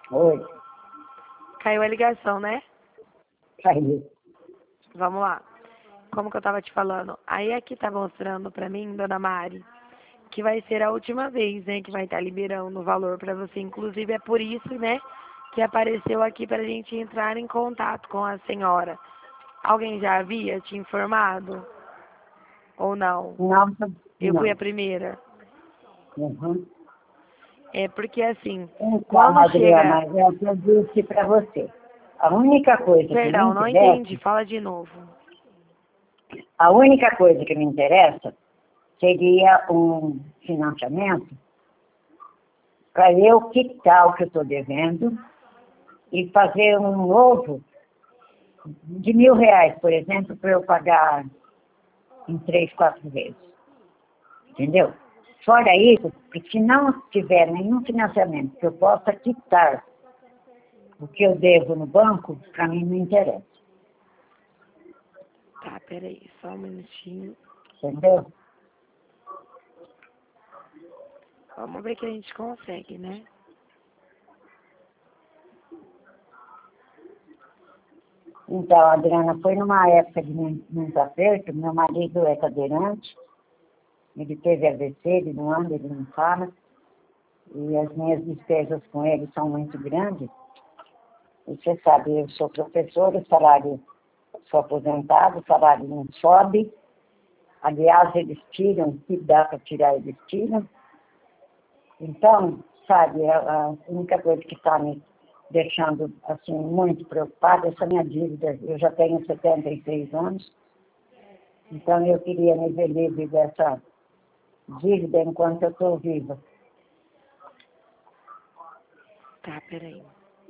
Oi, Caiu a ligação, né? caiu. Vamos lá. Como que eu tava te falando? Aí aqui tá mostrando pra mim, dona Mari, que vai ser a última vez, né, que vai estar liberando o valor pra você. Inclusive é por isso, né, que apareceu aqui pra gente entrar em contato com a senhora. Alguém já havia te informado? Ou não? Não, Eu fui a não. primeira. Uhum. É porque assim, Então, quando Adriana, chega. é o que eu disse para você. A única coisa que me Perdão, não interessa, entendi. Fala de novo. a única coisa que me interessa seria um financiamento para eu quitar o que eu estou devendo e fazer um novo de R$ 1.000, por exemplo, para eu pagar em 3, 4 vezes. Entendeu? Fora isso, se não tiver nenhum financiamento que eu possa quitar o que eu devo no banco, para mim não interessa. Tá, peraí, só um minutinho. Entendeu? Vamos ver que a gente consegue, né? Então, Adriana, foi numa época de muito aperto, meu marido é cadeirante, ele teve AVC, ele não anda, ele não fala, e as minhas despesas com ele são muito grandes. E você sabe, eu sou professora, o salário, sou aposentado, o salário não sobe. Aliás, eles tiram, o que dá para tirar, eles tiram. Então, sabe, a única coisa que está me deixando, assim, muito preocupada é essa minha dívida. Eu já tenho 76 anos, então eu queria me ver livre dessa dívida enquanto eu estou viva. Tá, peraí.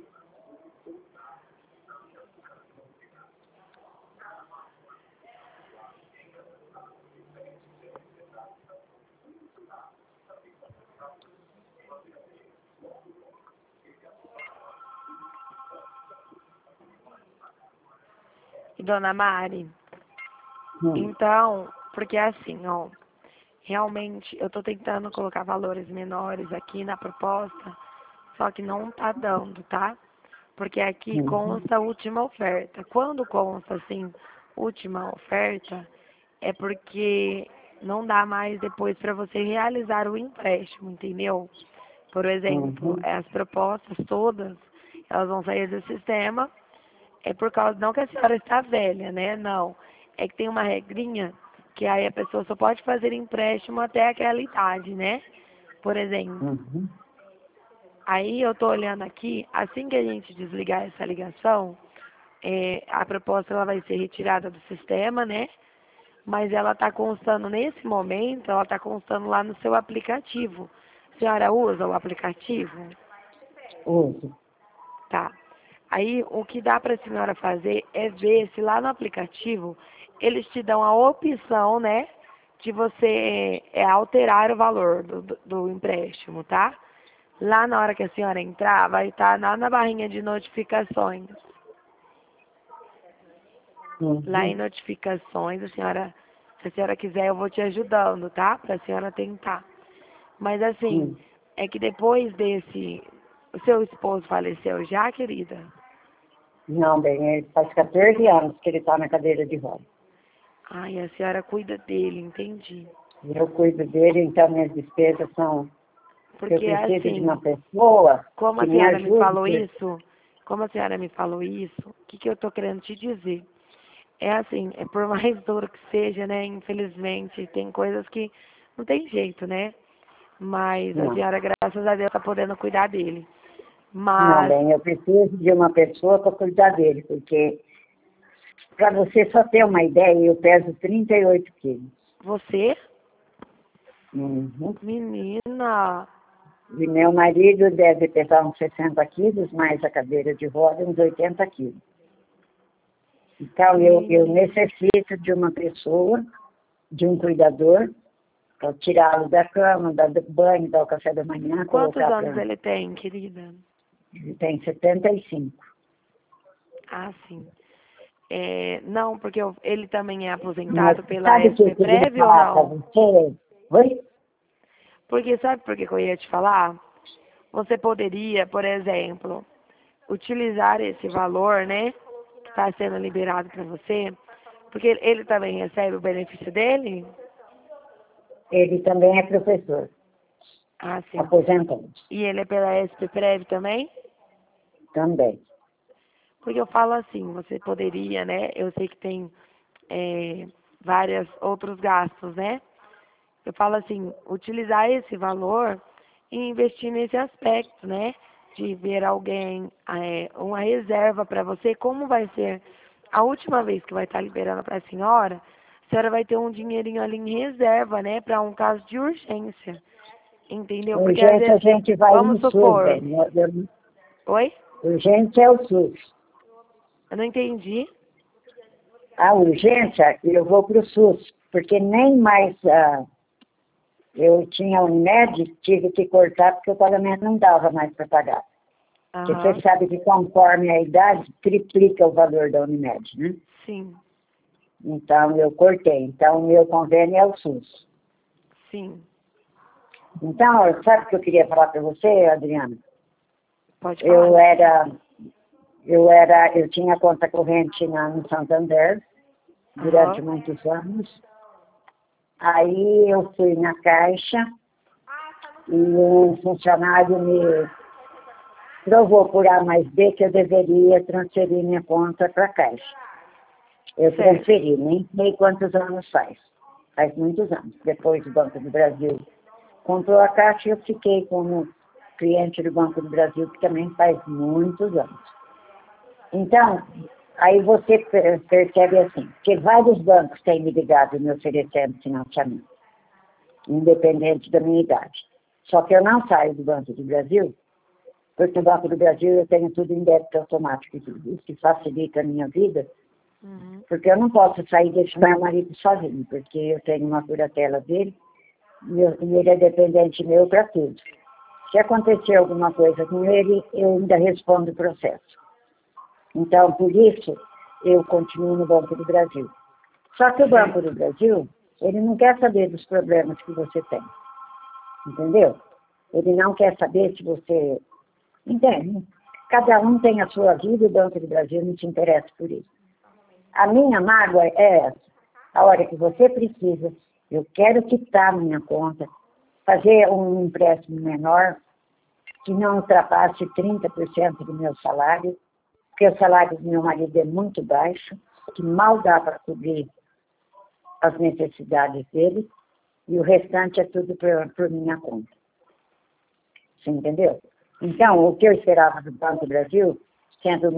E dona Mari, Hum, então, porque assim, ó, realmente eu tô tentando colocar valores menores aqui na proposta, só que não tá dando, tá? Porque aqui uhum, consta a última oferta. Quando consta assim, última oferta, é porque não dá mais depois para você realizar o empréstimo, entendeu? Por exemplo, uhum, as propostas todas, elas vão sair do sistema, é por causa, não que a senhora está velha, né? Não. É que tem uma regrinha que aí a pessoa só pode fazer empréstimo até aquela idade, né? Por exemplo. uhum. Aí eu tô olhando aqui, assim que a gente desligar essa ligação, a proposta ela vai ser retirada do sistema, né? Mas ela está constando nesse momento, ela está constando lá no seu aplicativo. A senhora usa o aplicativo? Uso. Tá. Aí o que dá para a senhora fazer é ver se lá no aplicativo eles te dão a opção, né, de você alterar o valor do empréstimo, tá? Lá na hora que a senhora entrar, vai estar lá na barrinha de notificações. Lá em Uhum, notificações, se a senhora quiser, eu vou te ajudando, tá? Para a senhora tentar. Mas assim, sim. é que depois desse, o seu esposo faleceu já, querida? Não, bem, ele faz 14 anos que ele está na cadeira de rodas. Ai, a senhora cuida dele, entendi. Eu cuido dele, então minhas despesas são. Eu Porque preciso de uma assim, pessoa como que a me senhora me ajude. falou isso, como a senhora me falou isso, o que que eu tô querendo te dizer? É assim, é por mais duro que seja, né? Infelizmente, tem coisas que não tem jeito, né? Mas a Não, senhora, graças a Deus, tá podendo cuidar dele. não, Mas bem, eu preciso de uma pessoa para cuidar dele, porque, para você só ter uma ideia, eu peso 38 quilos. você, Uhum. menina, E meu marido deve pesar uns 60 quilos, mais a cadeira de roda, uns 80 quilos. Então, eu menina, necessito de uma pessoa, de um cuidador, para tirá-lo da cama, dar banho, dar o café da manhã, quantos colocar anos para... ele tem, querida? Ele tem 75. Ah, sim. É, não, porque ele também é Mas aposentado pela sabe o que eu SP queria Prev ou falar para não? você? Oi? Porque sabe por que que eu ia te falar? você poderia, por exemplo, utilizar esse valor, né, que está sendo liberado para você, porque ele também recebe o benefício dele? Ele também é professor, Ah, sim. aposentado E ele é pela SPPREV também? também. Porque eu falo assim, você poderia, né? Eu sei que tem vários outros gastos, né? Eu falo assim, utilizar esse valor e investir nesse aspecto, né? De ver alguém, uma reserva para você, como vai ser a última vez que vai estar liberando para a senhora vai ter um dinheirinho ali em reserva, né? Para um caso de urgência, entendeu? Porque às Urgência a vezes, gente vai vamos no SUS, supor, velho. oi? Urgência é o SUS. Eu não entendi. A urgência, eu vou para o SUS, porque nem mais eu tinha Unimed, tive que cortar porque o pagamento não dava mais para pagar. Porque Aham, você sabe que conforme a idade, triplica o valor da Unimed, né? sim, Então, eu cortei. Então, o meu convênio é o SUS. sim, Então, sabe o que eu queria falar para você, Adriana? pode falar. Eu tinha conta corrente no Santander durante Aham, muitos anos. Aí eu fui na Caixa e um funcionário me provou por A mais B que eu deveria transferir minha conta para a Caixa. Eu certo. transferi, nem sei quantos anos faz. Faz muitos anos. Depois o Banco do Brasil comprou a Caixa e eu fiquei como cliente do Banco do Brasil, que também faz muitos anos. Então, aí você percebe assim, que vários bancos têm me ligado me oferecendo financiamento, independente da minha idade. Só que eu não saio do Banco do Brasil, porque no Banco do Brasil eu tenho tudo em débito automático, isso que facilita a minha vida, Uhum. porque eu não posso sair e deixar meu marido sozinho, porque eu tenho uma curatela dele e ele é dependente meu para tudo. Se acontecer alguma coisa com ele, eu ainda respondo o processo. Então, por isso, eu continuo no Banco do Brasil. Só que o Banco do Brasil, ele não quer saber dos problemas que você tem. Entendeu? Ele não quer saber se você... Entende? Cada um tem a sua vida e o Banco do Brasil não se interessa por isso. A minha mágoa é essa. A hora que você precisa, eu quero quitar a minha conta, fazer um empréstimo menor, que não ultrapasse 30% do meu salário, porque o salário do meu marido é muito baixo, que mal dá para cobrir as necessidades dele, e o restante é tudo por minha conta. Você entendeu? Então, o que eu esperava do Banco do Brasil, sendo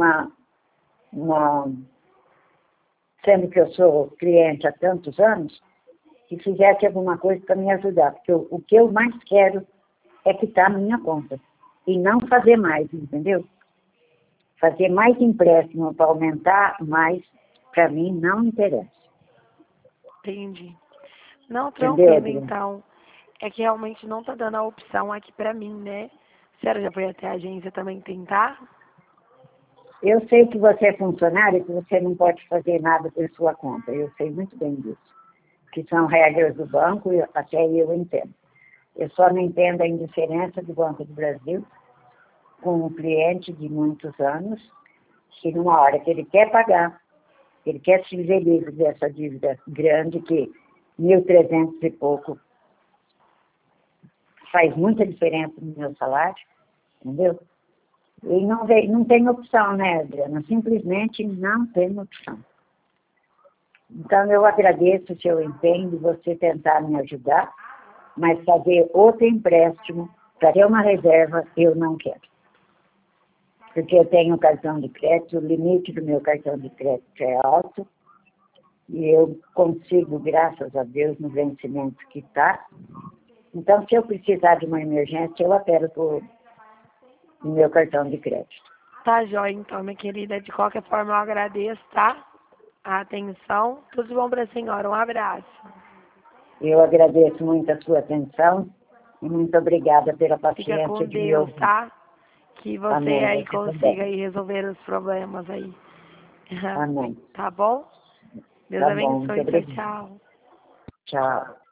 sendo que eu sou cliente há tantos anos, que fizesse alguma coisa para me ajudar, porque o que eu mais quero é quitar a minha conta, e não fazer mais, entendeu? Fazer mais empréstimo para aumentar mais, para mim, não interessa. Entendi. Não, Entendeu, tranquilo, Adriana? então. É que realmente não tá dando a opção aqui pra mim, né? A senhora já foi até a agência também tentar? Eu sei que você é funcionário e que você não pode fazer nada por sua conta. Eu sei muito bem disso. Que são regras do banco e até eu entendo. Eu só não entendo a indiferença do Banco do Brasil com um cliente de muitos anos, que numa hora que ele quer pagar, ele quer se ver livre dessa dívida grande, que 1.300 e pouco faz muita diferença no meu salário, entendeu? E não tem opção, né, Adriana? Simplesmente não tem opção. Então, eu agradeço o seu empenho de você tentar me ajudar, mas fazer outro empréstimo para ter uma reserva, eu não quero. Porque eu tenho um cartão de crédito, o limite do meu cartão de crédito é alto, e eu consigo, graças a Deus, no vencimento que está. Então, se eu precisar de uma emergência, eu apelo no meu cartão de crédito. Tá jóia, então, minha querida. De qualquer forma, eu agradeço, tá? A atenção. Tudo de bom pra senhora. Um abraço. Eu agradeço muito a sua atenção e muito obrigada pela Fica paciência com de me Deus, ouvir. tá? Que você Amém. aí Você consiga também. aí resolver os problemas aí. Amém. Tá bom? Deus Tá bom. Muito abençoe. Tchau, obrigada. tchau. Tchau.